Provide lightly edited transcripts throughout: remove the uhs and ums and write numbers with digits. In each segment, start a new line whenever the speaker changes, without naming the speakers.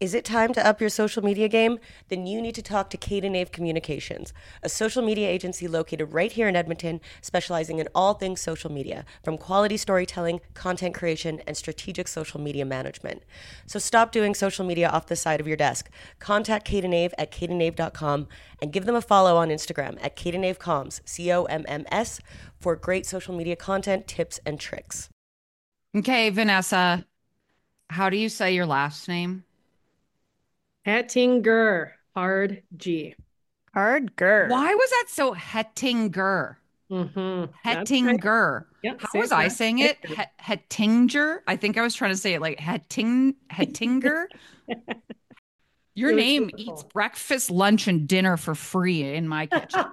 Is it time to up your social media game? Then you need to talk to Kate and Ave Communications, a social media agency located right here in Edmonton, specializing in all things social media, from quality storytelling, content creation, and strategic social media management. So stop doing social media off the side of your desk. Contact Kate and Ave at kateandave.com and give them a follow on Instagram at kateandavecoms, COMMS, for great social media content, tips, and tricks.
Okay, Vanessa, how do you say your last name?
Hettinger, hard G.
Hardger.
Why was that so Hettinger?
That's right.
Hettinger.
Yep,
How
say
was
it
I
fast.
saying it? Hettinger? I think I was trying to say it like Hettinger. Your
It was
name eats
beautiful.
breakfast, lunch, and dinner for free in my kitchen.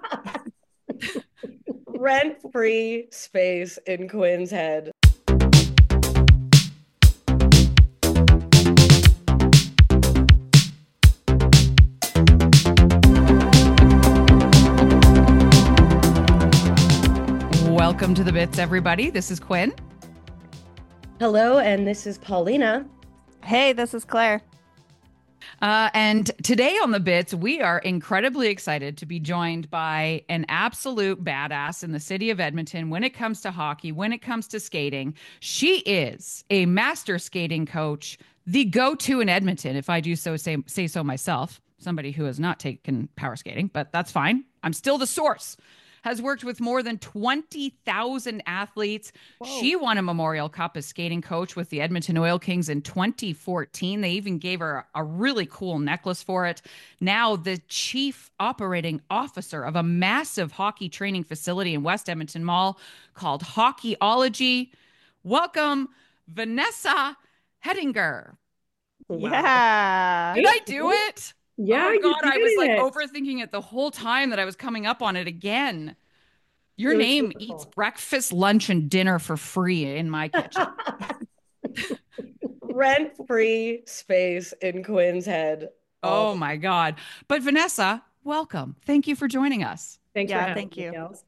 Rent-free space in Quinn's head.
Welcome to the Bits, everybody. This is Quinn.
Hello, and this is Paulina.
Hey, this is Claire.
And today on the Bits, we are incredibly excited to be joined by an absolute badass in the city of Edmonton when it comes to hockey, when it comes to skating. She is a master skating coach, the go-to in Edmonton, if I do say so myself. Somebody who has not taken power skating, but that's fine. I'm still the source. Has worked with more than 20,000 athletes.
Whoa.
She won a Memorial Cup as skating coach with the Edmonton Oil Kings in 2014. They even gave her a really cool necklace for it. Now, the chief operating officer of a massive hockey training facility in West Edmonton Mall called Hockeyology. Welcome, Vanessa Hettinger.
Wow.
Yeah.
Did I do it?
Yeah,
Oh
you
God, I
did
was like
it.
overthinking it the whole time that I was coming up on it again. Your
It was
name
beautiful.
eats breakfast, lunch, and dinner for free in my kitchen.
Rent-free space in Quinn's head.
Oh my God. But Vanessa, welcome. Thank you for joining us.
Thanks for
Yeah,
having
thank
me,
you.
gals.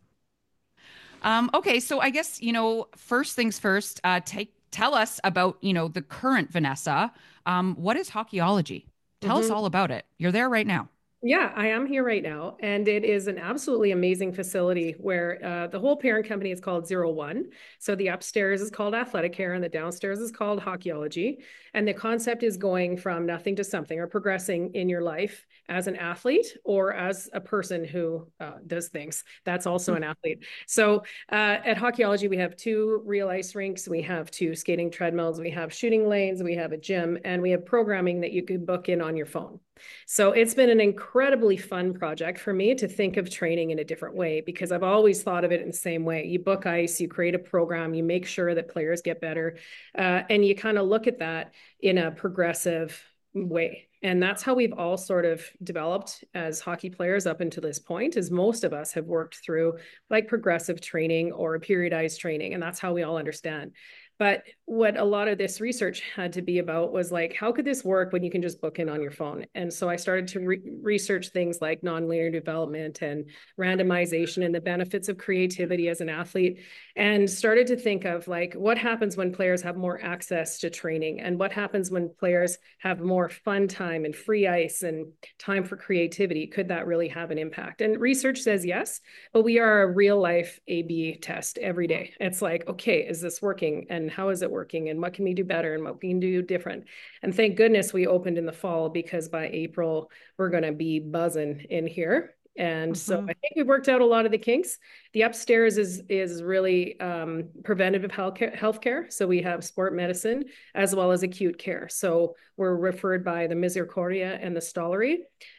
Okay, so I guess, first things first, tell us about, the current Vanessa. What is Hockeyology? Tell us all about it. You're there right now.
Yeah, I am here right now, and it is an absolutely amazing facility where the whole parent company is called 01. So the upstairs is called Athletic Care, and the downstairs is called Hockeyology. And the concept is going from nothing to something, or progressing in your life as an athlete or as a person who does things. That's also an athlete. So at Hockeyology, we have 2 real ice rinks, we have 2 skating treadmills, we have shooting lanes, we have a gym, and we have programming that you can book in on your phone. So it's been an incredibly fun project for me to think of training in a different way, because I've always thought of it in the same way. You book ice, you create a program, you make sure that players get better, and you kind of look at that in a progressive way. And that's how we've all sort of developed as hockey players up until this point, is most of us have worked through like progressive training or periodized training, and that's how we all understand. But what a lot of this research had to be about was like, how could this work when you can just book in on your phone? And so I started to research things like nonlinear development and randomization and the benefits of creativity as an athlete, and started to think of like, what happens when players have more access to training, and what happens when players have more fun time and free ice and time for creativity? Could that really have an impact? And research says yes, but we are a real life A/B test every day. It's like, okay, is this working? And how is it working? And what can we do better? And what we can do different? And thank goodness we opened in the fall, because by April, we're going to be buzzing in here. And so I think we've worked out a lot of the kinks. The upstairs is really preventative healthcare. So we have sport medicine as well as acute care. So we're referred by the Misericordia and the Stollery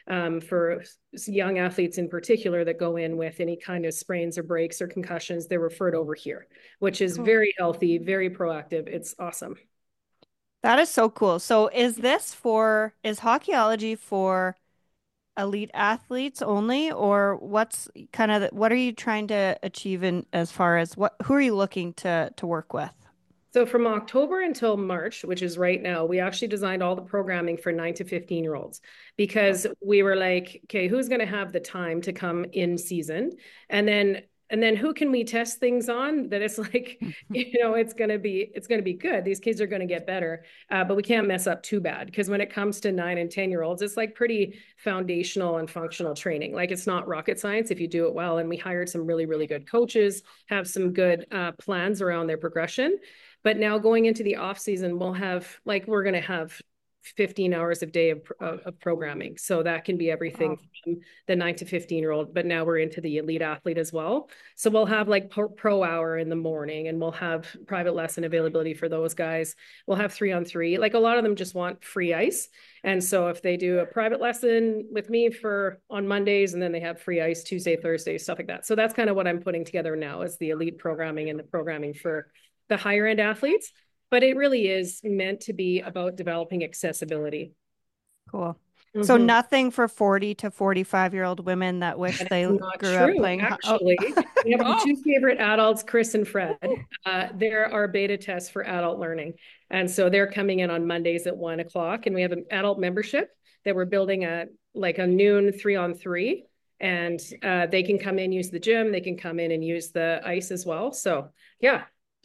for young athletes in particular that go in with any kind of sprains or breaks or concussions. They're referred over here, which is very healthy, very proactive. It's awesome.
That is so cool. So is Hockeyology for elite athletes only, or what are you trying to achieve in as far as who are you looking to work with?
So from October until March, which is right now, we actually designed all the programming for 9 to 15-year-olds, because we were like, okay, who's going to have the time to come in season? And then And then who can we test things on that it's like, it's going to be good. These kids are going to get better. But we can't mess up too bad, because when it comes to 9 and 10-year-olds, it's like pretty foundational and functional training. Like, it's not rocket science if you do it well. And we hired some really, really good coaches, have some good plans around their progression. But now going into the off season, we're going to have 15 hours a day of programming. So that can be everything from the 9 to 15-year-old, but now we're into the elite athlete as well. So we'll have like pro hour in the morning, and we'll have private lesson availability for those guys. We'll have 3-on-3. Like, a lot of them just want free ice. And so if they do a private lesson with me on Mondays, and then they have free ice Tuesday, Thursday, stuff like that. So that's kind of what I'm putting together now, is the elite programming and the programming for the higher end athletes. But it really is meant to be about developing accessibility.
Cool. So nothing for 40 to 45-year-old women that wish they grew up playing.
Actually, we have our two favorite adults, Chris and Fred. They're our beta tests for adult learning. And so they're coming in on Mondays at 1:00. And we have an adult membership that we're building at like a noon 3-on-3. And they can come in, use the gym. They can come in and use the ice as well. So yeah,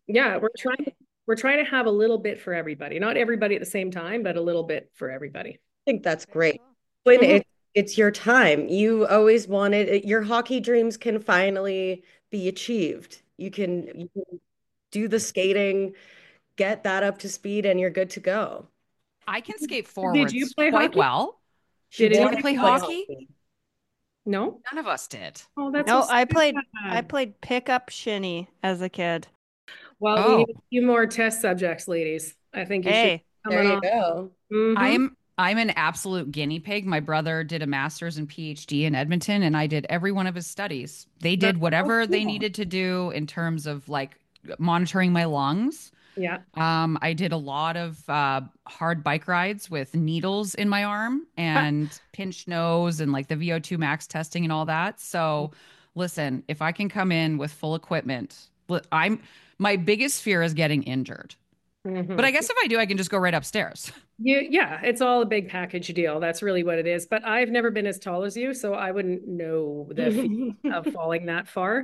we're trying to have a little bit for everybody. Not everybody at the same time, but a little bit for everybody.
I think that's great. When it's your time. You always wanted it. Your hockey dreams can finally be achieved. You can do the skating, get that up to speed, and you're good to go.
I can skate forwards
you play
quite
hockey?
well.
Did
Did you
anyone
play hockey?
No?
None of us did.
Oh, that's
No,
so
I
sad.
played pickup shinny as a kid.
Well, we need a few more test subjects, ladies. I think you should
Hey,
There you go.
I'm an absolute guinea pig. My brother did a master's and PhD in Edmonton, and I did every one of his studies. They did whatever they needed to do in terms of like monitoring my lungs.
Yeah.
I did a lot of hard bike rides with needles in my arm and pinched nose and like the VO2 max testing and all that. So listen, if I can come in with full equipment, my biggest fear is getting injured. But I guess if I do, I can just go right upstairs.
Yeah, it's all a big package deal. That's really what it is. But I've never been as tall as you, so I wouldn't know the fear of falling that far.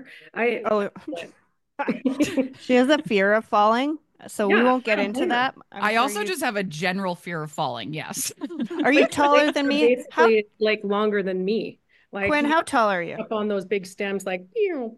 She has a fear of falling, so we won't get into that.
I also just have a general fear of falling. Yes.
Are you taller than me?
Basically, like longer than me. Like,
Quinn, how tall are you?
Up on those big stems, like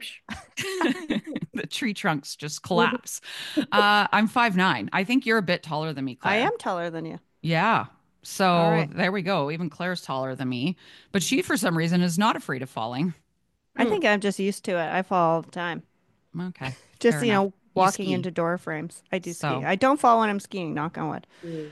the tree trunks just collapse. I'm 5'9". I think you're a bit taller than me, Claire.
I am taller than you.
Yeah. So there we go. Even Claire's taller than me, but she, for some reason, is not afraid of falling.
I think I'm just used to it. I fall all the time.
Okay.
Just, walking into door frames. I do ski. I don't fall when I'm skiing, knock on wood.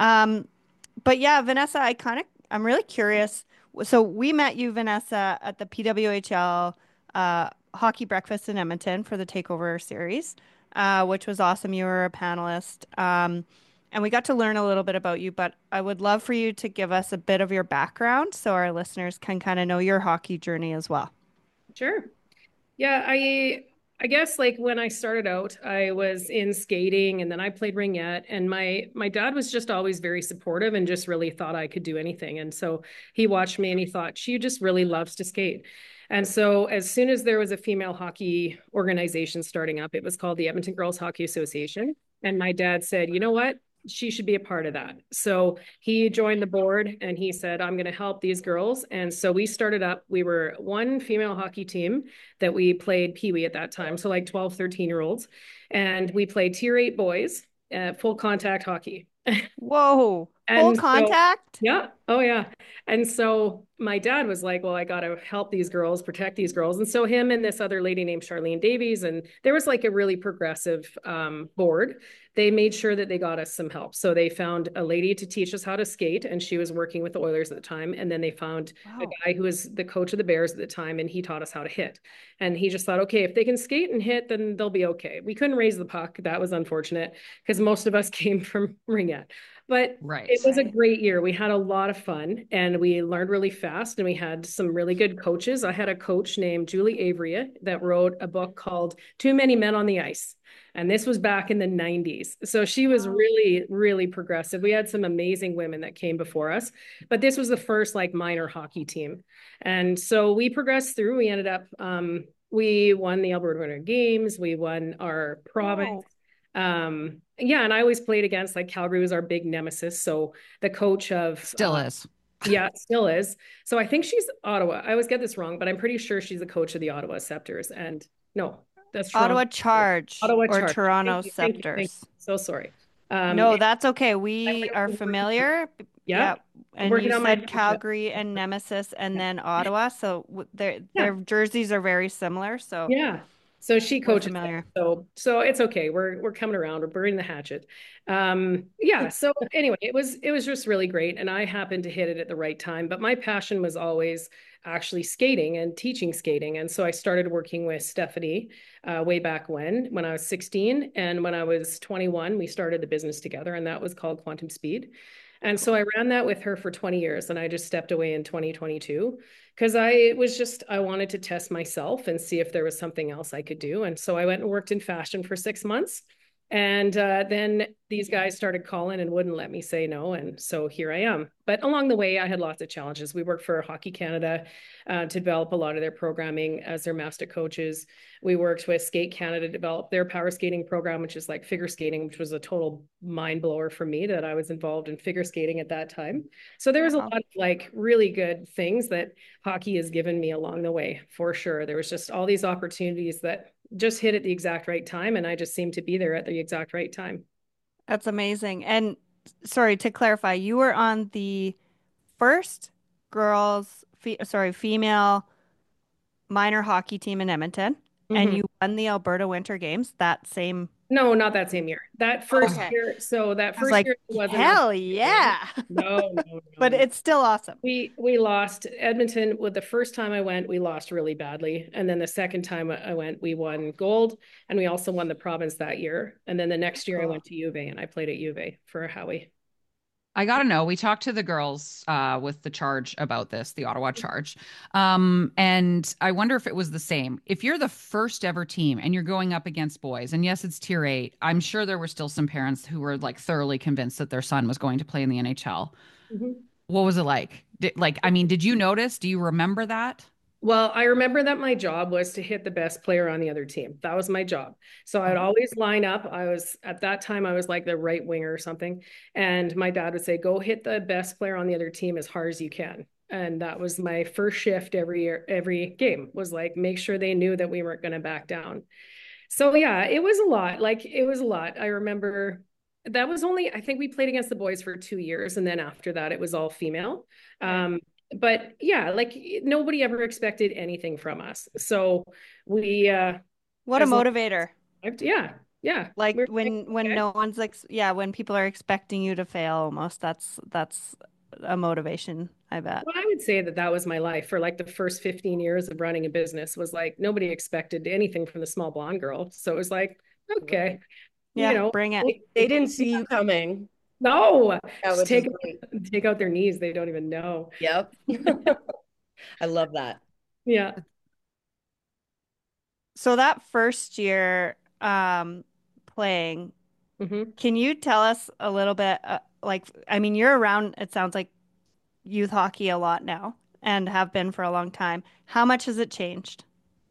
But yeah, Vanessa, I'm really curious. So we met you, Vanessa, at the PWHL hockey breakfast in Edmonton for the Takeover series, which was awesome. You were a panelist. And we got to learn a little bit about you, but I would love for you to give us a bit of your background so our listeners can kind of know your hockey journey as well.
Sure. Yeah, I guess like when I started out, I was in skating and then I played ringette, and my dad was just always very supportive and just really thought I could do anything. And so he watched me and he thought, she just really loves to skate. And so as soon as there was a female hockey organization starting up, it was called the Edmonton Girls Hockey Association. And my dad said, you know what? She should be a part of that. So he joined the board and he said, I'm going to help these girls. And so we started up, we were one female hockey team that we played Pee-wee at that time. So like 12, 13-year-olds. And we played tier 8 boys, full contact hockey.
Whoa. Full contact?
Yeah. Oh, yeah. And so my dad was like, well, I got to help these girls, protect these girls. And so him and this other lady named Charlene Davies, and there was like a really progressive board. They made sure that they got us some help. So they found a lady to teach us how to skate, and she was working with the Oilers at the time. And then they found a guy who was the coach of the Bears at the time, and he taught us how to hit. And he just thought, okay, if they can skate and hit, then they'll be okay. We couldn't raise the puck. That was unfortunate because most of us came from ringette. But it was a great year. We had a lot of fun and we learned really fast, and we had some really good coaches. I had a coach named Julie Avery that wrote a book called Too Many Men on the Ice. And this was back in the 90s. So she was really, really progressive. We had some amazing women that came before us, but this was the first like minor hockey team. And so we progressed through. We ended up We won the Alberta Winter Games. We won our province.
Oh,
Yeah, and I always played against, like, Calgary was our big nemesis. So the coach of
Still is.
yeah, still is. So I think she's Ottawa. I always get this wrong, but I'm pretty sure she's the coach of the Ottawa Scepters. And no, that's Toronto.
Ottawa Charge
Ottawa
or
Charge.
Toronto
Thank you. Thank you. Thank you.
Scepters.
So sorry.
No, that's okay.
I'm
We are familiar.
yeah,
Yeah. And
working
you
on my
said Calgary and Nemesis and then Ottawa. So
yeah.
their jerseys are very similar. So
Yeah. So she
we're
coaches them.
familiar.
So it's okay. We're coming around. We're burning the hatchet. Yeah. So anyway, it was just really great. And I happened to hit it at the right time. But my passion was always actually skating and teaching skating. And so I started working with Stephanie way back when I was 16. And when I was 21, we started the business together, and that was called Quantum Speed. And so I ran that with her for 20 years, and I just stepped away in 2022 because I wanted to test myself and see if there was something else I could do. And so I went and worked in fashion for 6 months. And then these guys started calling and wouldn't let me say no. And so here I am. But along the way, I had lots of challenges. We worked for Hockey Canada to develop a lot of their programming as their master coaches. We worked with Skate Canada to develop their power skating program, which is like figure skating, which was a total mind blower for me that I was involved in figure skating at that time. So there was a
Wow.
lot of like really good things that hockey has given me along the way, for sure. There was just all these opportunities that just hit at the exact right time, and I just seemed to be there at the exact right time.
That's amazing. And sorry, to clarify, you were on the first female minor hockey team in Edmonton, and
Mhm.
you won the Alberta Winter Games that same.
No, not that same year. That first
Okay.
year, so that
I was
first
like,
year wasn't
hell
Alberta.
yeah.
No, no,
But
no.
it's still awesome.
We lost Edmonton with the first time I went, we lost really badly. And then the second time I went, we won gold, and we also won the province that year. And then the next year I
Cool.
went to U of A and I played at U of A for Howie.
I gotta know. We talked to the girls with the charge about this, the Ottawa Charge. And I wonder if it was the same. If you're the first ever team and you're going up against boys, and yes, it's tier eight, I'm sure there were still some parents who were like thoroughly convinced that their son was going to play in the NHL.
Mhm.
What was it like? Did you notice? Do you remember that?
Well, I remember that my job was to hit the best player on the other team. That was my job. So I'd always line up. At that time, I was like the right winger or something. And my dad would say, go hit the best player on the other team as hard as you can. And that was my first shift every year, every game was like, make sure they knew that we weren't going to back down. So yeah, it was a lot. Like it was a lot. I remember that was only, I think we played against the boys for 2 years. And then after that, it was all female.
Okay.
But yeah, like nobody ever expected anything from us. So we,
What a
as long
motivator.
as, yeah, yeah.
Like
We're like,
when
okay.
no one's yeah, when people are expecting you to fail almost, that's a motivation, I bet.
Well, I would say that that was my life for like the first 15 years of running a business was like nobody expected anything from the small blonde girl. So it was like, okay, you
Yeah,
know,
bring it.
They didn't see you coming,
no, just
which is great.
take out their knees. They don't even know.
Yep. I love that.
Yeah.
So that first year playing,
Hmm.
can you tell us a little bit like I mean you're around it sounds like youth hockey a lot now and have been for a long time. How much has it changed?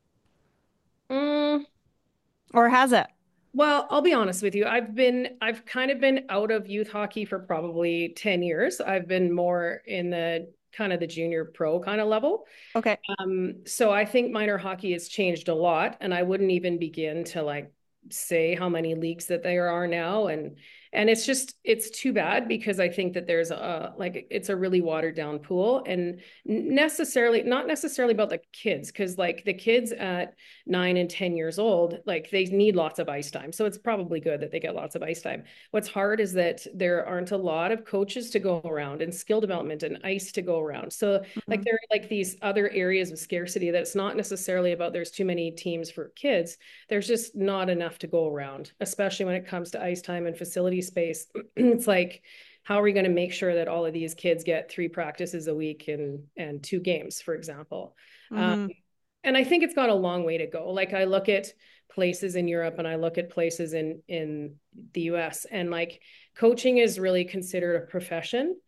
Mm,
Or has it?
well, I'll be honest with you. I've kind of been out of youth hockey for probably 10 years. I've been more in the kind of the junior pro kind of level.
Okay.
So I think minor hockey has changed a lot, and I wouldn't even begin to like say how many leagues that there are now, and it's too bad because I think that there's a like it's a really watered down pool, and not necessarily about the kids because like the kids at 9 and 10 years old, like they need lots of ice time, so it's probably good that they get lots of ice time. What's hard is that there aren't a lot of coaches to go around and skill development and ice to go around. So like
Mhm.
there are like these other areas of scarcity that's not necessarily about there's too many teams for kids. There's just not enough to go around, especially when it comes to ice time and facility space. It's like, how are we going to make sure that all of these kids get 3 practices a week and 2 games, for example? Um,
Mhm.
and I think it's got a long way to go. Like I look at places in Europe and I look at places in the US, and like coaching is really considered a profession.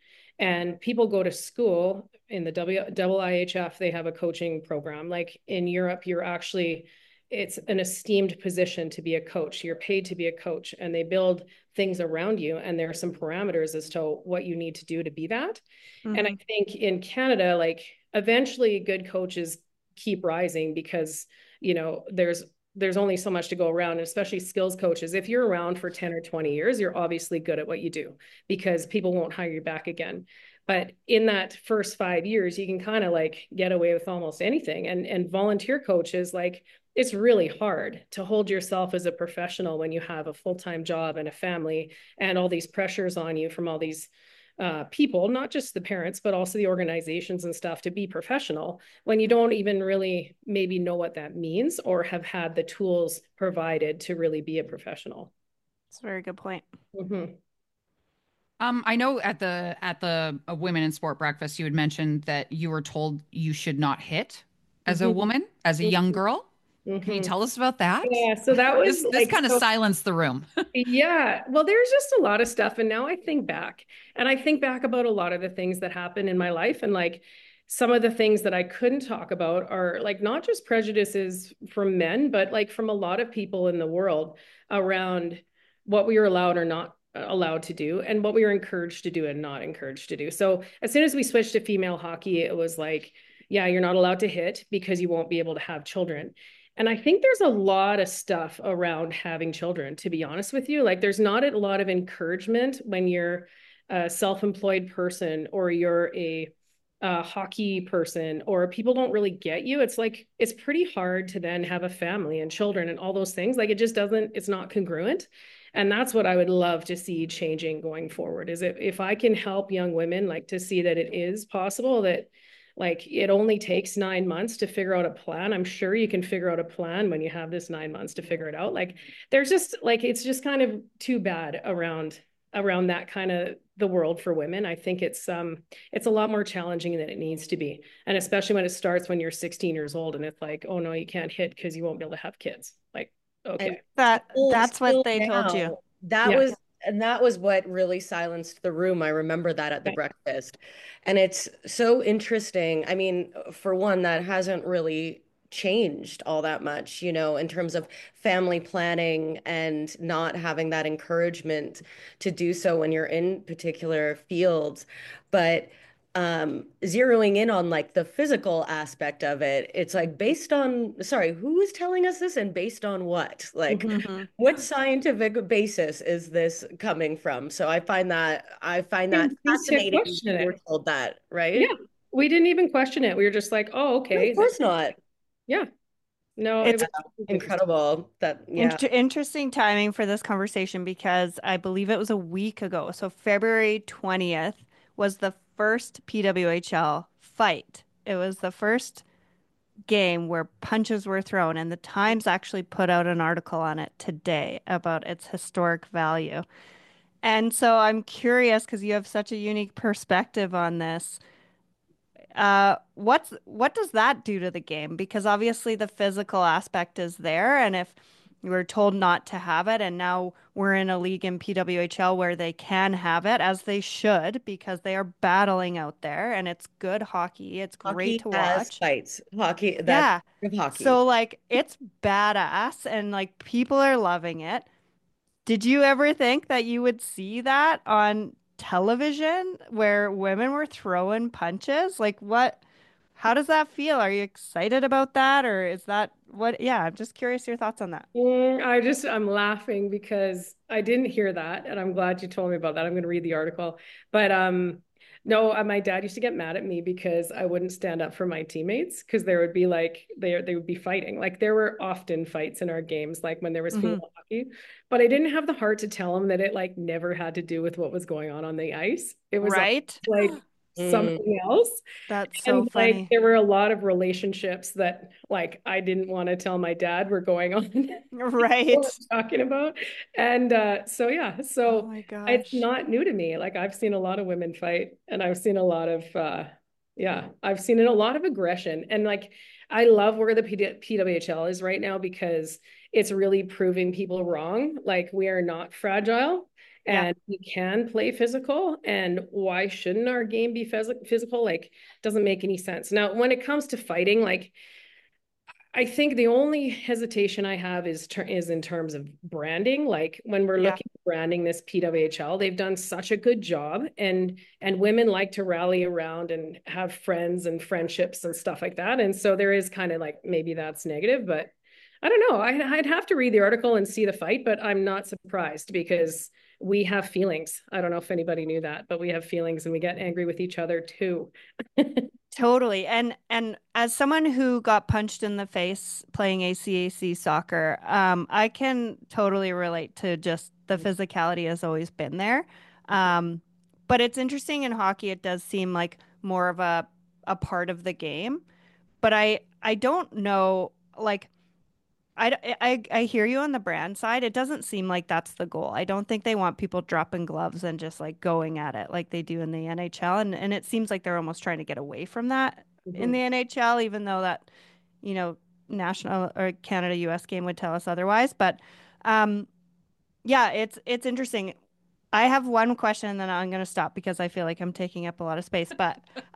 And people go to school in the IIHF, they have a coaching program. Like in Europe, it's an esteemed position to be a coach. You're paid to be a coach, and they build things around you. And there are some parameters as to what you need to do to be that. Mm-hmm. And I think in Canada, like eventually good coaches keep rising because, there's only so much to go around, and especially skills coaches. If you're around for 10 or 20 years, you're obviously good at what you do because people won't hire you back again. But in that first 5 years, you can kind of like get away with almost anything. And volunteer coaches, like it's really hard to hold yourself as a professional when you have a full-time job and a family and all these pressures on you from all these people, not just the parents, but also the organizations and stuff, to be professional when you don't even really maybe know what that means or have had the tools provided to really be a professional.
That's a very good point.
Mm-hmm.
I know at the Women in Sport breakfast, you had mentioned that you were told you should not hit as a woman, as a young girl. Can you tell us about that?
Yeah, so that was
this kind of silenced the room.
Yeah, well, there's just a lot of stuff. And now I think back about a lot of the things that happened in my life. And like some of the things that I couldn't talk about are like not just prejudices from men, but like from a lot of people in the world around what we were allowed or not allowed to do and what we were encouraged to do and not encouraged to do. So as soon as we switched to female hockey, it was like, yeah, you're not allowed to hit because you won't be able to have children. And I think there's a lot of stuff around having children, to be honest with you. Like there's not a lot of encouragement when you're a self-employed person or you're a hockey person, or people don't really get you. It's like, it's pretty hard to then have a family and children and all those things. Like it just doesn't, it's not congruent. And that's what I would love to see changing going forward, is if I can help young women like to see that it is possible, that like it only takes 9 months to figure out a plan. I'm sure you can figure out a plan when you have this 9 months to figure it out. Like there's just like, it's just kind of too bad around that kind of the world for women. I think it's a lot more challenging than it needs to be. And especially when it starts when you're 16 years old and it's like, oh no, you can't hit because you won't be able to have kids. Like, okay.
And that's what they told you.
That was what really silenced the room. I remember that at the breakfast. And it's so interesting. I mean, for one, that hasn't really changed all that much, in terms of family planning and not having that encouragement to do so when you're in particular fields. But zeroing in on like the physical aspect of it, it's like who is telling us this and based on what? Like what scientific basis is this coming from? So I find that fascinating. We were told that, right?
Yeah. We didn't even question it. We were just like, oh, okay.
No, of course not.
Yeah. No,
it's incredible.
Interesting timing for this conversation, because I believe it was a week ago. So February 20th was the first PWHL fight. It was the first game where punches were thrown, and the Times actually put out an article on it today about its historic value. And so I'm curious, because you have such a unique perspective on this. What does that do to the game? Because obviously the physical aspect is there, and if we were told not to have it, and now we're in a league in PWHL where they can have it, as they should, because they are battling out there, and it's good hockey. It's great to watch.
Fights. Hockey. Hockey.
So like it's badass, and like people are loving it. Did you ever think that you would see that on television where women were throwing punches? Like how does that feel? Are you excited about that, or is that what? Yeah, I'm just curious your thoughts on that.
I'm laughing because I didn't hear that, and I'm glad you told me about that. I'm going to read the article. But no, my dad used to get mad at me because I wouldn't stand up for my teammates, because there would be like they would be fighting. Like there were often fights in our games, like when there was female hockey, but I didn't have the heart to tell them that it like never had to do with what was going on the ice. It was
right.
like something else.
That's so funny.
Like there were a lot of relationships that like I didn't want to tell my dad were going on.
Right.
Talking about. And so
oh my gosh.
It's not new to me. Like I've seen a lot of women fight, and I've seen a lot of I've seen a lot of aggression. And like I love where the PWHL is right now, because it's really proving people wrong. Like we are not fragile.
Yeah.
and we can play physical. And why shouldn't our game be physical? Like, doesn't make any sense. Now, when it comes to fighting, like, I think the only hesitation I have is in terms of branding. Like when we're
Yeah.
looking at branding this PWHL, they've done such a good job, and women like to rally around and have friends and friendships and stuff like that. And so there is kind of like maybe that's negative, but I don't know. I'd have to read the article and see the fight, but I'm not surprised because we have feelings. I don't know if anybody knew that, but we have feelings and we get angry with each other too.
Totally. And as someone who got punched in the face playing ACAC soccer, I can totally relate to just the physicality has always been there. Um, but it's interesting in hockey, it does seem like more of a part of the game. But I don't know, like I hear you on the brand side. It doesn't seem like that's the goal. I don't think they want people dropping gloves and just like going at it like they do in the NHL. And it seems like they're almost trying to get away from that in the
Mhm.
NHL, even though that, you know, national or Canada US game would tell us otherwise. But um yeah, it's interesting. I have one question and then I'm going to stop because I feel like I'm taking up a lot of space, but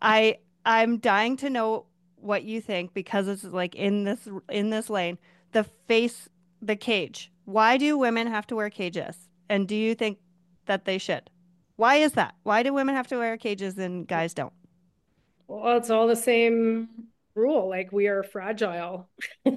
I'm dying to know what you think because it's like in this lane, the face the cage. Why do women have to wear cages? And do you think that they should? Why is that? Why do women have to wear cages and guys don't?
Well, it's all the same rule. Like we are fragile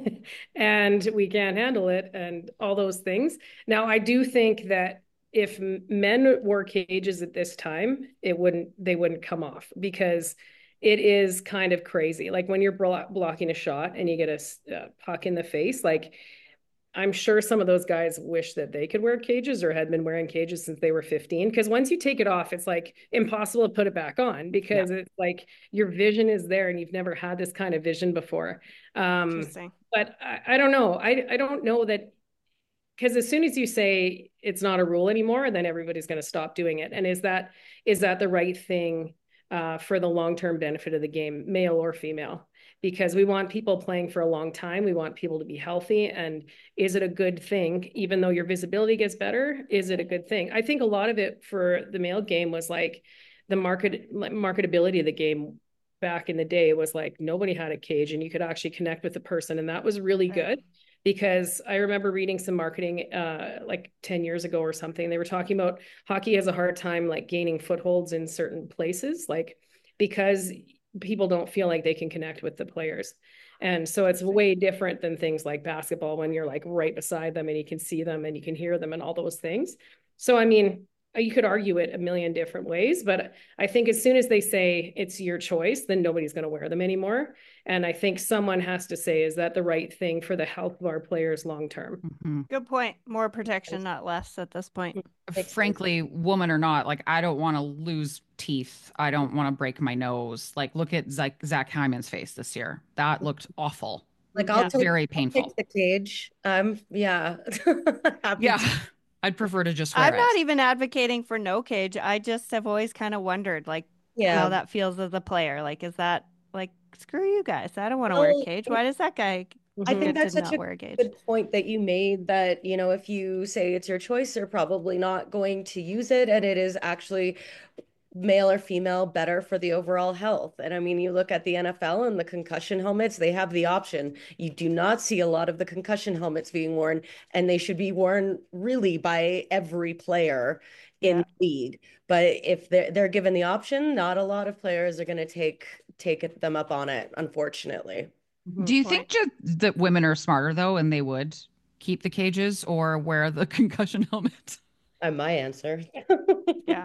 and we can't handle it and all those things. Now, I do think that if men wore cages at this time, they wouldn't come off because it is kind of crazy. Like when you're blocking a shot and you get a puck in the face, like I'm sure some of those guys wish that they could wear cages or had been wearing cages since they were 15. Because once you take it off, it's like impossible to put it back on
Yeah.
because it's like your vision is there and you've never had this kind of vision before.
Interesting.
But I don't know. I don't know that because as soon as you say it's not a rule anymore, then everybody's going to stop doing it. And is that the right thing for the long term benefit of the game, male or female? Because we want people playing for a long time. We want people to be healthy. And is it a good thing, even though your visibility gets better? Is it a good thing? I think a lot of it for the male game was like the marketability of the game back in the day was like nobody had a cage and you could actually connect with the person. And that was really
Right.
good because I remember reading some marketing like 10 years ago or something. They were talking about hockey has a hard time like gaining footholds in certain places, like because people don't feel like they can connect with the players. And so it's
Interesting.
way different than things like basketball when you're like right beside them and you can see them and you can hear them and all those things. So, I mean, you could argue it a million different ways, but I think as soon as they say it's your choice, then nobody's going to wear them anymore. And I think someone has to say, is that the right thing for the health of our players long term?
Mhm.
Good point. More protection, not less at this point.
Makes sense.
Frankly, woman or not, like I don't want to lose teeth. I don't want to break my nose. Like look at Zach Hyman's face this year. That looked awful.
Like
Yeah.
Very
I'll take
painful.
the cage. Yeah. Happy
Yeah.
to.
I'd prefer to just
I'm
wear
not
it.
even advocating for no cage. I just have always kind of wondered like how
Yeah.
that feels as a player. Like, is that like, screw you guys. I don't want to wear a
Well,
cage. Why does that guy
I think
get to
that's such
not
a
wear a cage?
good point that you made that, if you say it's your choice, they're probably not going to use it. And it is actually male or female better for the overall health. And I mean, you look at the NFL and the concussion helmets, they have the option. You do not see a lot of the concussion helmets being worn, and they should be worn really by every player in
Yeah.
the league. But if they're given the option, not a lot of players are going to take them up on it, unfortunately.
Do
Mhm.
you think
Point.
just that women are smarter though, and they would keep the cages or wear the concussion helmet?
My answer.
Yeah.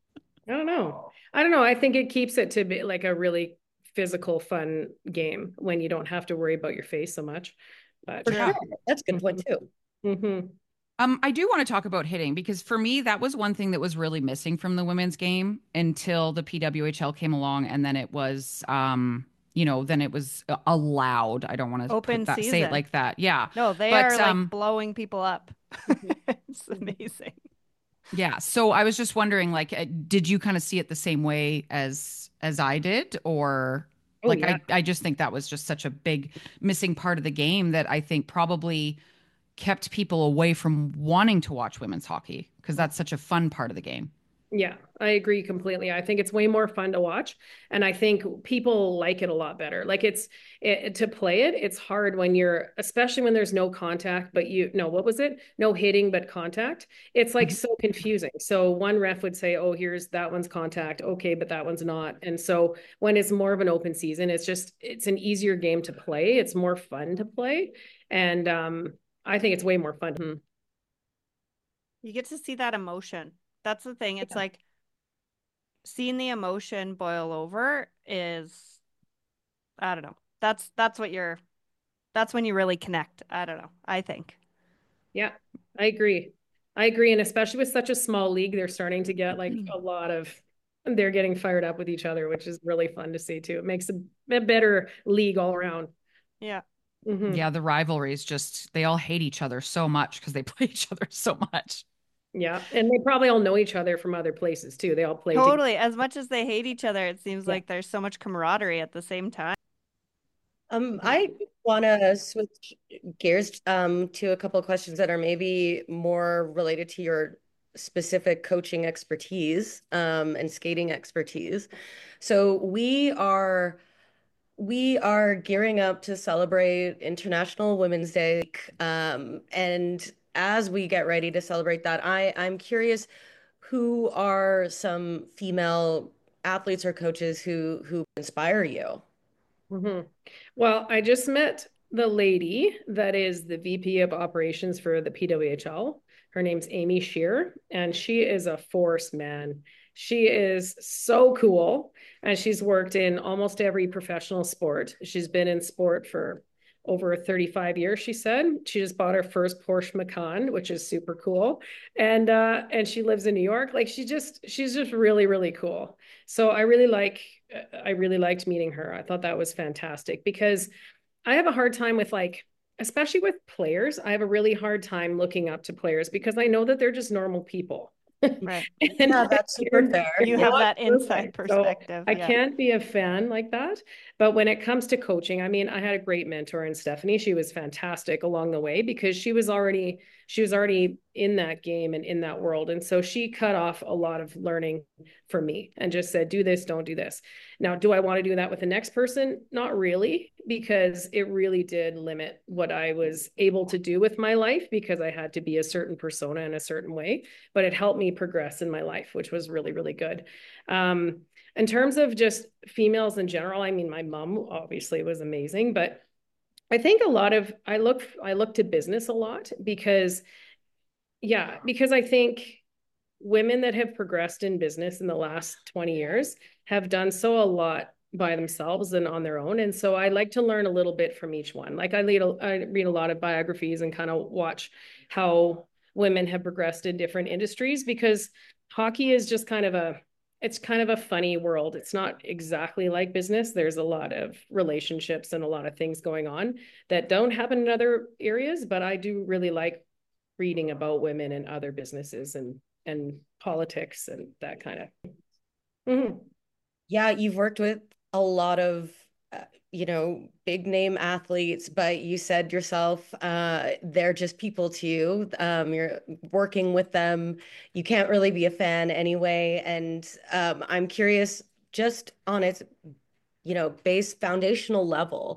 I don't know. I don't know. I think it keeps it to be like a really physical, fun game when you don't have to worry about your face so much. But
For
True.
sure. That's a good point too.
mm-hmm.
I do want to talk about hitting because for me, that was one thing that was really missing from the women's game until the PWHL came along, and then it was, then it was allowed. I don't want to
Open
say it
season.
like that. Yeah,
No, they
but
are like blowing people up.
Mm-hmm.
It's amazing.
yeah. So I was just wondering, like, did you kind of see it the same way as I did, or
Oh
like
yeah.
I just think that was just such a big missing part of the game that I think probably kept people away from wanting to watch women's hockey because that's such a fun part of the game.
Yeah, I agree completely. I think it's way more fun to watch, and I think people like it a lot better. Like to play it, it's hard when you're, especially when there's no contact, but no, what was it? No hitting, but contact. It's like so confusing. So one ref would say, "Oh, here's that one's contact. Okay, but that one's not." And so when it's more of an open season, it's an easier game to play. It's more fun to play, and I think it's way more fun.
You get to see that emotion. That's the thing. It's like seeing the emotion boil over is, I don't know. That's when you really connect. I don't know. I think.
Yeah, I agree. I agree. And especially with such a small league, they're starting to get like they're getting fired up with each other, which is really fun to see too. It makes a better league all around.
Yeah.
Mm-hmm.
Yeah, the rivalries they all hate each other so much because they play each other so much.
Yeah. And they probably all know each other from other places too. They all play together.
Totally. As much as they hate each other, it seems like there's so much camaraderie at the same time.
I want to switch gears to a couple of questions that are maybe more related to your specific coaching expertise and skating expertise. So we are gearing up to celebrate International Women's Day, and as we get ready to celebrate that, I'm curious, who are some female athletes or coaches who inspire you?
Mm-hmm. Well, I just met the lady that is the VP of operations for the PWHL. Her name's Amy Shear, and she is a force, man. She is so cool, and she's worked in almost every professional sport. She's been in sport for over 35 years, she said. She just bought her first Porsche Macan, which is super cool. And she lives in New York. Like she's just really, really cool. So I really liked meeting her. I thought that was fantastic because I have a hard time with like, especially with players, I have a really hard time looking up to players because I know that they're just normal people.
Right.
Yeah, that's super fair.
You have that inside
perfect. So
perspective.
I can't be a fan like that. But when it comes to coaching, I mean, I had a great mentor in Stephanie. She was fantastic along the way because she was already in that game and in that world. And so she cut off a lot of learning for me and just said, do this, don't do this. Now, do I want to do that with the next person? Not really, because it really did limit what I was able to do with my life because I had to be a certain persona in a certain way, but it helped me progress in my life, which was really, really good. In terms of just females in general, I mean, my mom obviously was amazing, but I think I look to business a lot because I think women that have progressed in business in the last 20 years have done so a lot by themselves and on their own. And so I like to learn a little bit from each one. Like I read a lot of biographies and kind of watch how women have progressed in different industries because hockey is just it's kind of a funny world. It's not exactly like business. There's a lot of relationships and a lot of things going on that don't happen in other areas, but I do really like reading about women in other businesses and politics and that kind of. Mm-hmm.
Yeah, you've worked with a lot of, big name athletes, but you said yourself, they're just people to you. You're working with them. You can't really be a fan anyway. And I'm curious, just on its, base foundational level,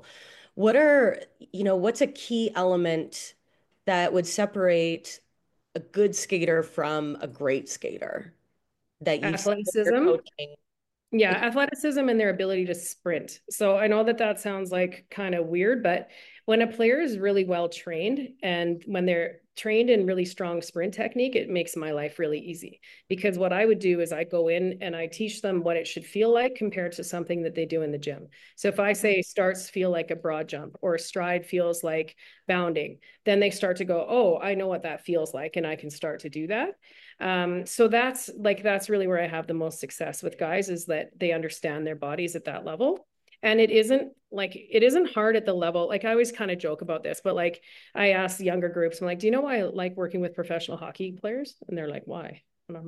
what's a key element that would separate a good skater from a great skater that you see when you're
Athleticism.
coaching?
Yeah, athleticism and their ability to sprint. So I know that sounds like kind of weird, but when a player is really well trained and when they're trained in really strong sprint technique, it makes my life really easy. Because what I would do is I go in and I teach them what it should feel like compared to something that they do in the gym. So if I say starts feel like a broad jump or stride feels like bounding, then they start to go, oh, I know what that feels like, and I can start to do that. So that's really where I have the most success with guys is that they understand their bodies at that level. And it isn't hard at the level. Like I always kind of joke about this, but like I ask younger groups, I'm like, do you know why I like working with professional hockey players? And they're like, why? And I'm like,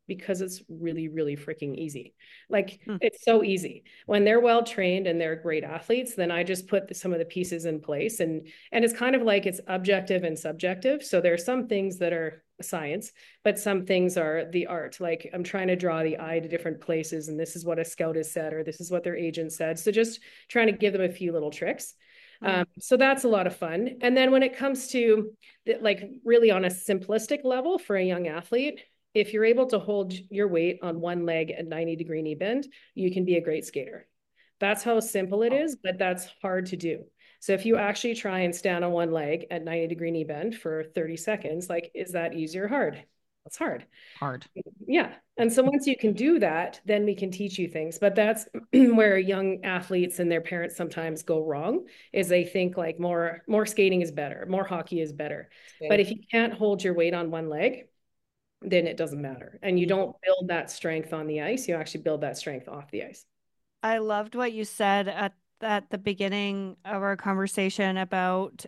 because it's really, really freaking easy. Like
Hmm.
it's so easy. When they're well trained and they're great athletes, then I just put some of the pieces in place, and it's kind of like it's objective and subjective. So there are some things that are science, but some things are the art. Like I'm trying to draw the eye to different places, and this is what a scout has said, or this is what their agent said. So just trying to give them a few little tricks. So that's a lot of fun. And then when it comes to like really on a simplistic level for a young athlete, if you're able to hold your weight on one leg at 90-degree knee bend, you can be a great skater. That's how simple it is, but that's hard to do. So if you actually try and stand on one leg at 90-degree knee bend for 30 seconds, like, is that easy or hard? That's hard.
Hard.
Yeah. And so once you can do that, then we can teach you things. But that's where young athletes and their parents sometimes go wrong, is they think like more skating is better, more hockey is better. But if you can't hold your weight on one leg, then it doesn't matter. And you don't build that strength on the ice. You actually build that strength off the ice.
I loved what you said at the beginning of our conversation about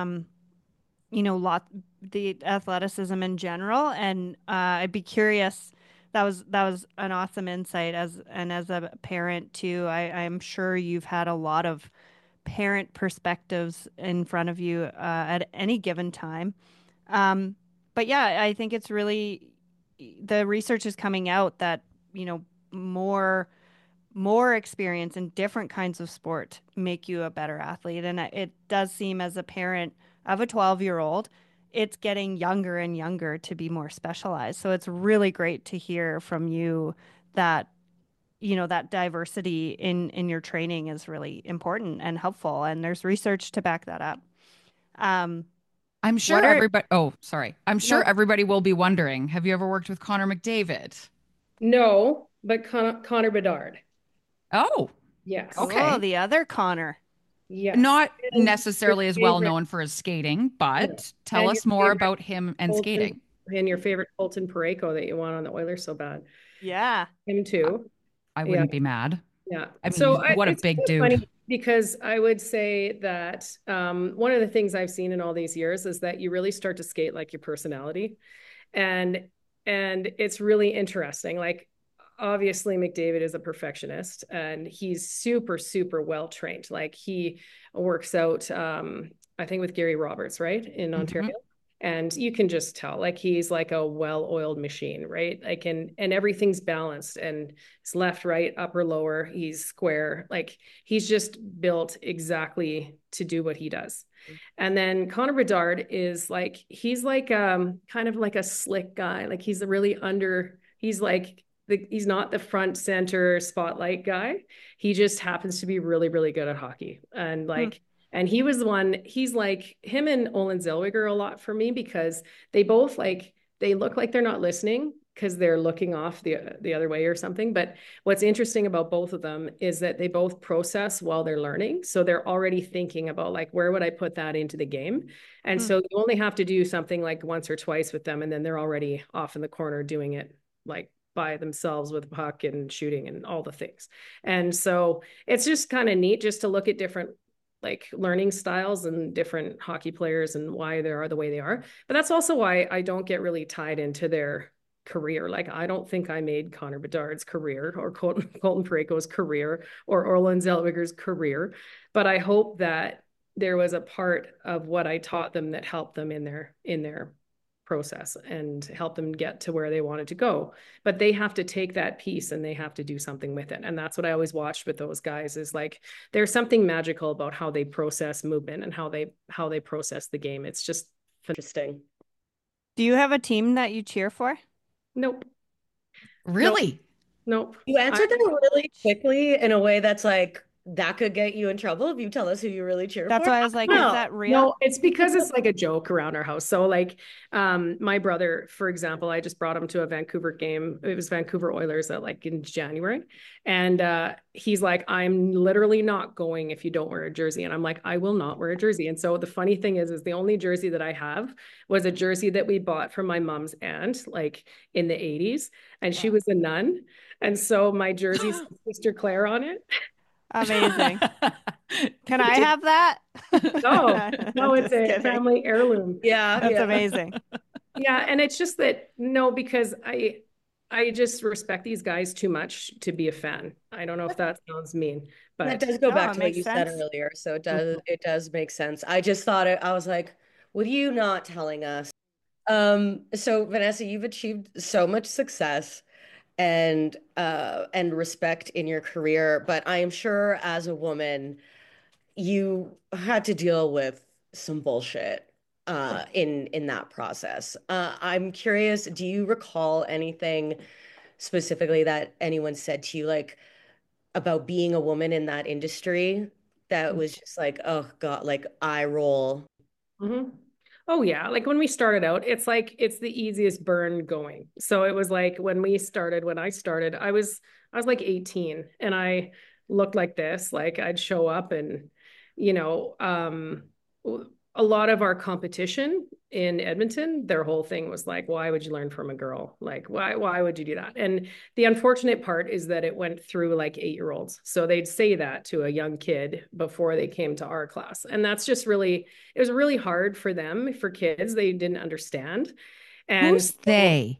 the athleticism in general, and I'd be curious. That was an awesome insight as a parent too. I'm sure you've had a lot of parent perspectives in front of you at any given time. But yeah, I think it's really the research is coming out that, you know, more experience in different kinds of sport make you a better athlete. And it does seem as a parent of a 12-year-old, it's getting younger and younger to be more specialized. So it's really great to hear from you that, you know, that diversity in your training is really important and helpful. And there's research to back that up.
I'm sure
What are
everybody, oh, sorry. I'm sure
no,
everybody will be wondering, have you ever worked with Connor McDavid?
No, but Connor Bedard.
Oh,
Yes.
okay.
cool. The other Connor.
Yes.
Not
And your
necessarily as well
favorite,
known for his skating, but tell
and your
us more
favorite
about him and
Colton,
skating.
and your favorite Colton Parayko that you want on the Oilers so bad.
Yeah.
Him
I
too.
I
Yeah.
wouldn't be mad.
Yeah.
I mean,
So
what a
it's kind
big
of
dude.
funny because I would say that one of the things I've seen in all these years is that you really start to skate like your personality. And it's really interesting. Like obviously McDavid is a perfectionist and he's super, super well trained. Like he works out, I think with Gary Roberts, right? In Ontario.
Mhm.
And you can just tell like he's like a well-oiled machine, right? Like and everything's balanced and it's left, right, upper, lower, he's square. Like he's just built exactly to do what he does. And then Connor Bedard is like he's like kind of like a slick guy. Like he's really he's like he's not the front center spotlight guy. He just happens to be really, really good at hockey. And
Hmm.
like and he was the one, he's like him and Olin Zellweger a lot for me because they both like they look like they're not listening because they're looking off the other way or something. But what's interesting about both of them is that they both process while they're learning. So they're already thinking about like, where would I put that into the game? And
Hmm.
so you only have to do something like once or twice with them, and then they're already off in the corner doing it like by themselves with puck and shooting and all the things. And so it's just kind of neat just to look at different like learning styles and different hockey players and why they are the way they are. But that's also why I don't get really tied into their career. Like I don't think I made Connor Bedard's career or Colton Parayko's career or Orlin Zellweger's career, but I hope that there was a part of what I taught them that helped them in their process and help them get to where they wanted to go. But they have to take that piece and they have to do something with it. And that's what I always watched with those guys is like there's something magical about how they process movement and how they process the game. It's just interesting.
Do you have a team that you cheer for?
Nope. Nope.
Really?
Nope.
You answered that really quickly in a way that's like that could get you in trouble if you tell us who you really cheer
That's
for.
why I was like, is
No.
that real?
No, it's because it's like a joke around our house. So like my brother, for example, I just brought him to a Vancouver game. It was Vancouver Oilers at like in January. And he's like, I'm literally not going if you don't wear a jersey. And I'm like, I will not wear a jersey. And so the funny thing is the only jersey that I have was a jersey that we bought from my mom's aunt, like in the 80s. And she was a nun. And so my jersey's Sister Claire on it.
Amazing. Can I
Did-
have that?
No, no, it's
Just
a
kidding.
family heirloom.
Yeah,
That's
yeah.
amazing.
Yeah, and it's just that no, because I just respect these guys too much to be a fan. I don't know if that sounds mean,
That
but
does go
No,
back
it
to what
makes
you said
sense.
earlier. So
Mhm.
it does make sense. I just thought it, I was like, what are you not telling us? So Vanessa, you've achieved so much success and respect in your career, but I am sure as a woman, you had to deal with some bullshit in that process. I'm curious, do you recall anything specifically that anyone said to you like about being a woman in that industry that was just like, oh God, like eye roll?
Mhm. Oh yeah, like when we started out, it's like it's the easiest burn going. So it was like when I started, I was like 18 and I looked like this. Like I'd show up and you know, a lot of our competition in Edmonton, their whole thing was like, why would you learn from a girl? Like why would you do that? And the unfortunate part is that it went through like 8-year-olds. So they'd say that to a young kid before they came to our class. And that's just really it was really hard for them, for kids. They didn't understand. And
Who's
so,
they?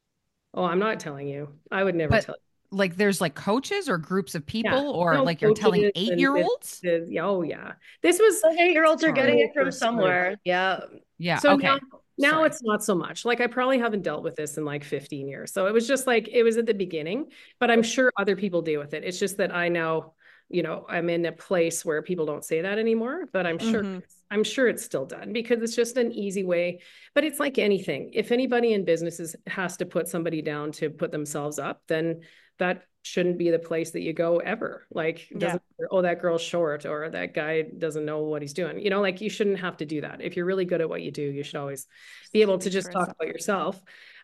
oh, I'm not telling you. I would never
But
tell you.
like there's like coaches or groups of
Yeah,
people, or
no
like you're telling
coaches and
8-year-olds?
businesses. Yeah, oh, yeah. This was
Those 8-year-olds are
Sorry.
getting it
when we
from
first started.
somewhere. Yeah.
Yeah,
So
okay.
now
Sorry.
it's not so much. Like I probably haven't dealt with this in like 15 years. So it was just like it was at the beginning, but I'm sure other people deal with it. It's just that I now, I'm in a place where people don't say that anymore, but
Hmm.
I'm sure it's still done because it's just an easy way. But it's like anything. If anybody in businesses has to put somebody down to put themselves up, then that shouldn't be the place that you go ever. Like, it
Yeah,
doesn't, oh, that girl's short or that guy doesn't know what he's doing. Like you shouldn't have to do that. If you're really good at what you do, you should always be able to
speak for
just talk
yourself.
about yourself.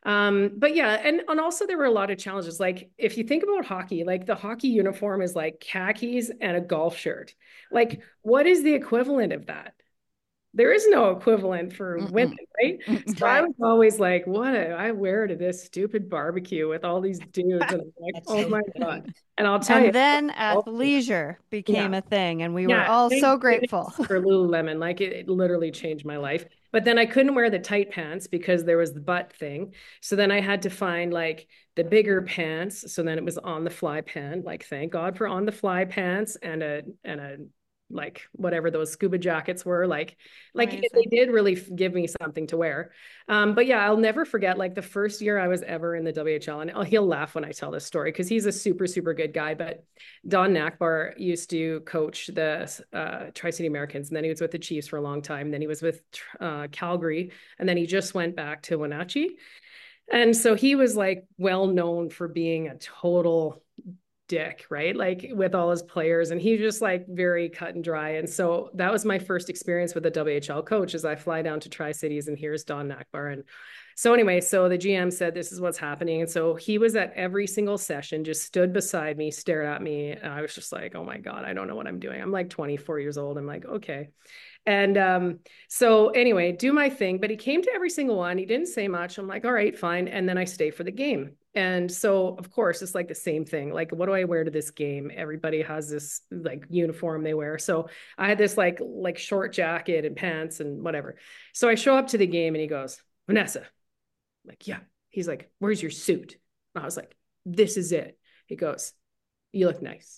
But yeah, and also there were a lot of challenges. Like if you think about hockey, like the hockey uniform is like khakis and a golf shirt. Like, what is the equivalent of that? There is no equivalent for women,
Mm-mm.
right? So I
Right.
was always like, what do I wear to this stupid barbecue with all these dudes? And I'm like,
That's
oh
so
my God.
funny.
And I'll tell you,
And then athleisure
yeah,
became a thing, and we were
yeah,
all
thank
so grateful.
goodness for Lululemon. Like it literally changed my life. But then I couldn't wear the tight pants because there was the butt thing. So then I had to find like the bigger pants. So then it was on the fly pant. Like thank God for on the fly pants and a like whatever those scuba jackets were. Like they
Amazing.
did really give me something to wear. But yeah, I'll never forget like the first year I was ever in the WHL, and he'll laugh when I tell this story because he's a super, super good guy. But Don Nakbar used to coach the Tri-City Americans, and then he was with the Chiefs for a long time. Then he was with Calgary, and then he just went back to Wenatchee. And so he was like well known for being a total dick, right? Like with all his players, and he's just like very cut and dry. And so that was my first experience with a WHL coach. As I fly down to Tri Cities, and here's Don Nakbar, and so anyway, so the GM said this is what's happening, and so he was at every single session, just stood beside me, stared at me, and I was just like, oh my God, I don't know what I'm doing. I'm like 24 years old. I'm like, okay. And so anyway, do my thing. But he came to every single one. He didn't say much. I'm like, all right, fine. And then I stay for the game. And so, of course, it's like the same thing. Like, what do I wear to this game? Everybody has this like uniform they wear. So I had this like short jacket and pants and whatever. So I show up to the game and he goes, Vanessa. I'm like, yeah. He's like, where's your suit? And I was like, this is it. He goes, you look nice.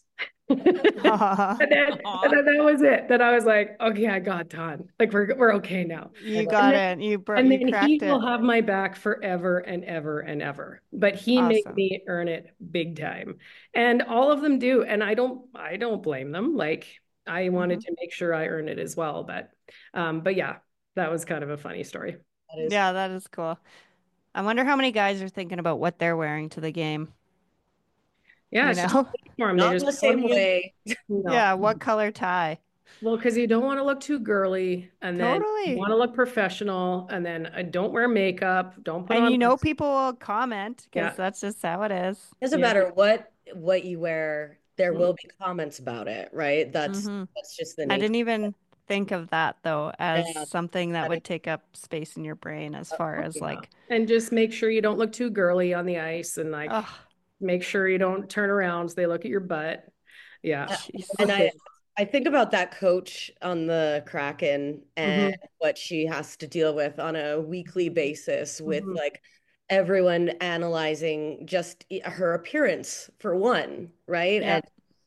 And then that was it. Then I was like, okay, I got done. Like we're okay now.
You
And
got
then
it.
and
You
then he
cracked
will
it.
have my back forever and ever and ever. But he made
Awesome.
me earn it big time. And all of them do. And I don't blame them. Like I wanted
Hmm.
to make sure I earn it as well. But yeah, that was kind of a funny story.
That is
Yeah, that is cool. I wonder how many guys are thinking about what they're wearing to the game,
Yeah,
you
it's just
know?
for them. They
not in
just
the
go
same
to
way.
no.
Yeah, what color tie?
Well, because you don't want to look too girly, and then you
Totally.
want to look professional, and then don't wear makeup, don't put
And
on
people will comment because
yeah,
that's just how it is.
Doesn't
yeah.
matter what you wear, there will be comments about it, right?
Hmm.
That's just the
I
nature
didn't
of
even think of that though as
it.
something that
Yeah.
would take up space in your brain as far as
Yeah.
like,
And just make sure you don't look too girly on the ice and like
oh,
make sure you don't turn around so they look at your butt. Yeah.
Uh,
jeez.
And
Little thing.
I think about that coach on the Kraken and
Hmm.
what she has to deal with on a weekly basis with
Hmm.
like everyone analyzing just her appearance for one, right?
Yeah.
And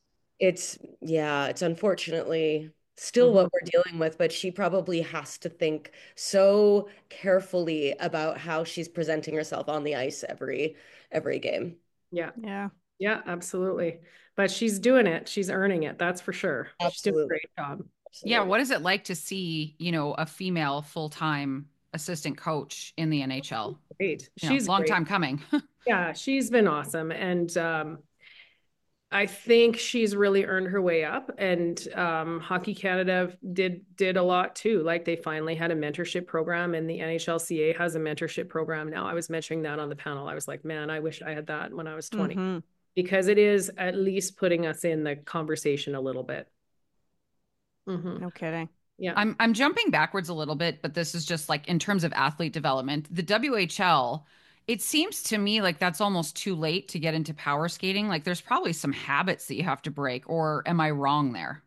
it's unfortunately still
Mhm.
what we're dealing with, but she probably has to think so carefully about how she's presenting herself on the ice every game.
Yeah.
Yeah.
Yeah, absolutely. But she's doing it. She's earning it. That's for sure. She's doing a
Absolutely.
great job.
Yeah,
Absolutely.
what is it like to see, a female full-time assistant coach in the NHL?
Great. She's
Long
great.
time coming.
Yeah, she's been awesome. And I think she's really earned her way up. And Hockey Canada did a lot too. Like they finally had a mentorship program, and the NHLCA has a mentorship program now. I was mentioning that on the panel. I was like, man, I wish I had that when I was 20,
Mm-hmm.
because it is at least putting us in the conversation a little bit. Hmm.
No kidding.
Yeah.
I'm jumping backwards a little bit, but this is just like in terms of athlete development. The WHL, it seems to me like that's almost too late to get into power skating. Like there's probably some habits that you have to break, or am I wrong there?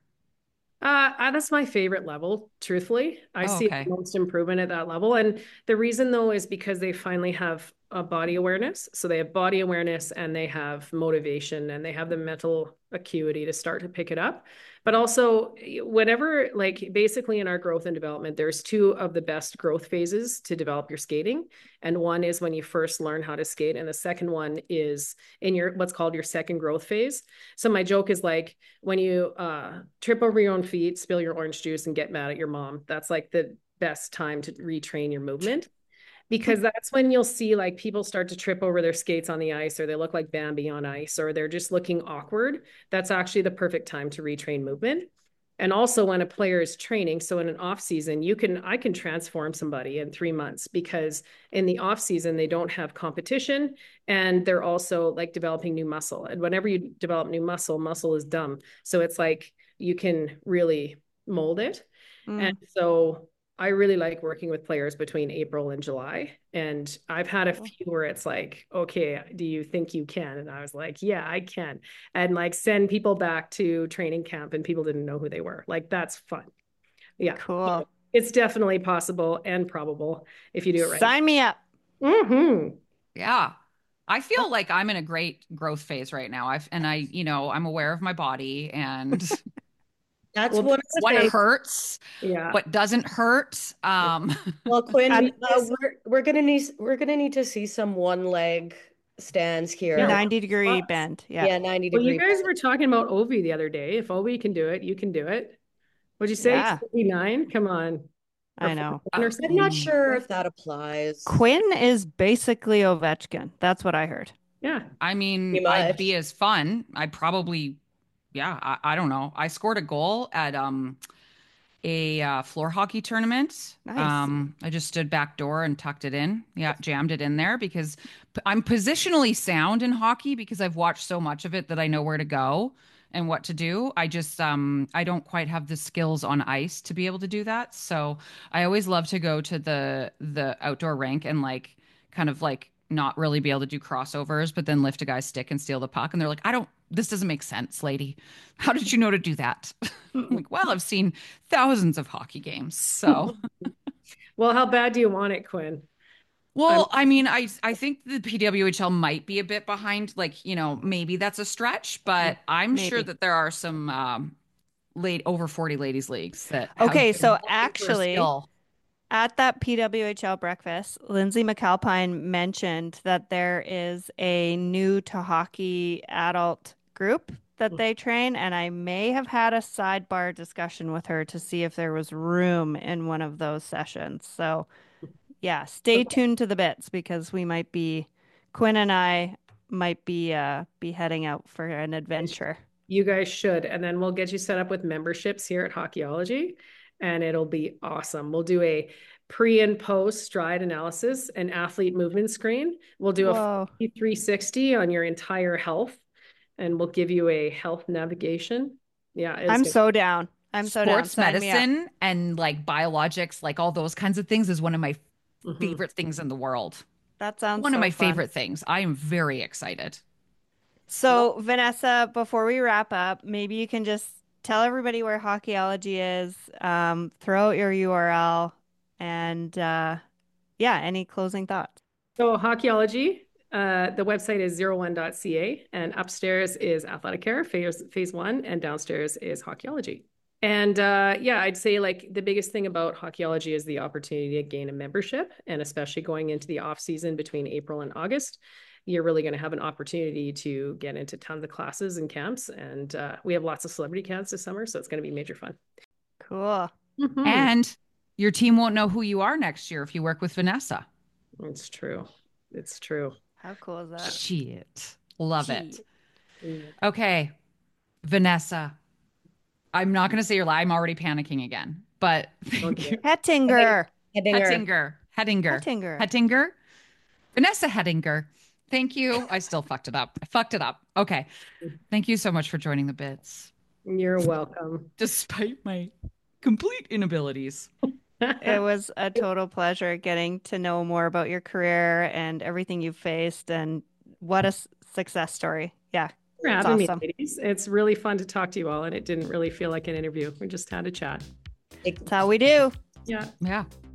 That's my favorite level, truthfully. I
Oh,
see the
okay.
most improvement at that level. And the reason, though, is because they finally have a body awareness. So they have body awareness and they have motivation and they have the mental acuity to start to pick it up. But also, whenever, like basically in our growth and development, there's two of the best growth phases to develop your skating. And one is when you first learn how to skate, and the second one is in your what's called your second growth phase. So my joke is like, when you trip over your own feet, spill your orange juice, and get mad at your mom, that's like the best time to retrain your movement, because that's when you'll see like people start to trip over their skates on the ice, or they look like Bambi on ice, or they're just looking awkward. That's actually the perfect time to retrain movement. And also when a player is training, so in an off season, I can transform somebody in 3 months, because in the off season they don't have competition, and they're also like developing new muscle. And whenever you develop new muscle, muscle is dumb. So it's like you can really mold it. And
Mm.
so I really like working with players between April and July. And I've had a
Cool.
few where it's like, okay, do you think you can? And I was like, yeah, I can. And like send people back to training camp and people didn't know who they were. Like that's fun. Yeah.
Cool.
It's definitely possible and probable if you do it right.
Sign me up.
Mm-hmm.
Yeah. I feel like I'm in a great growth phase right now. I'm aware of my body and
That's
Well,
one of the
what
things.
hurts,
yeah.
what doesn't hurt.
Well, Quinn,
And
we're gonna need to see some one leg stands
Yeah.
here.
90-degree bend. Yeah.
Yeah, 90
Well, you
degree
guys
bend.
were talking about Ovi the other day. If Ovi can do it, you can do it. What'd you say?
Yeah.
49? Come on. Or
I know.
41 or
I'm not
something.
sure if that applies.
Quinn is basically Ovechkin. That's what I heard.
Yeah.
I mean,
Pretty
I'd be
much.
as fun. I'd probably, yeah, I don't know. I scored a goal at a floor hockey tournament.
Nice.
I just stood back door and tucked it in. Yeah, jammed it in there because I'm positionally sound in hockey because I've watched so much of it that I know where to go and what to do. I don't quite have the skills on ice to be able to do that. So I always love to go to the outdoor rink and like kind of like not really be able to do crossovers, but then lift a guy's stick and steal the puck. And they're like, this doesn't make sense, lady. How did you know to do that? I'm like, well, I've seen thousands of hockey games. So,
Well, how bad do you want it, Quinn? I'm
well, I mean, I think the PWHL might be a bit behind. Like, maybe that's a stretch, but I'm sure
Maybe.
that there are some late over 40 ladies leagues that have
Okay,
been
so
looking for a
actually,
skill.
at that PWHL breakfast, Lindsay McAlpine mentioned that there is a new to hockey adult group that they train, and I may have had a sidebar discussion with her to see if there was room in one of those sessions. So, yeah, stay
okay.
tuned to the bits because Quinn and I might be heading out for an adventure.
You guys should. And then we'll get you set up with memberships here at Hockeyology, and it'll be awesome. We'll do a pre and post stride analysis and athlete movement screen. We'll do a
Whoa.
360 on your entire health, and we'll give you a health navigation. Yeah, it's
I'm
gonna.
so down. I'm so down.
Sports
Sign me up.
medicine and like biologics, like all those kinds of things, is one of my
Mhm.
favorite things in the world.
That sounds
One of
so
my
fun.
favorite things. I am very excited.
So, Vanessa, before we wrap up, maybe you can just tell everybody where Hockeyology is, throw out your URL, and yeah, any closing thoughts?
So Hockeyology, the website is 01.ca, and upstairs is Athletic Care, phase one, and downstairs is Hockeyology. And yeah, I'd say like the biggest thing about Hockeyology is the opportunity to gain a membership, and especially going into the off season between April and August, you're really going to have an opportunity to get into tons of classes and camps. And we have lots of celebrity camps this summer, so it's going to be major fun.
Cool.
Mhm.
And your team won't know who you are next year if you work with Vanessa.
It's true. It's true.
How cool is that?
Shit. Love it.
Mm.
Okay. Vanessa. I'm not going to say your lie. I'm already panicking again. But thank you.
Hettinger.
Hedinger.
Hettinger. Vanessa Hettinger. Thank you. I still fucked it up. I fucked it up. Okay. Thank you so much for joining the bits,
You're welcome.
despite my complete inabilities.
It was a total pleasure getting to know more about your career and everything you've faced, and what a success story. Yeah.
For
It's
having
awesome.
me, ladies. It's really fun to talk to you all, and it didn't really feel like an interview. We just had a chat.
That's how we do.
Yeah.
Yeah.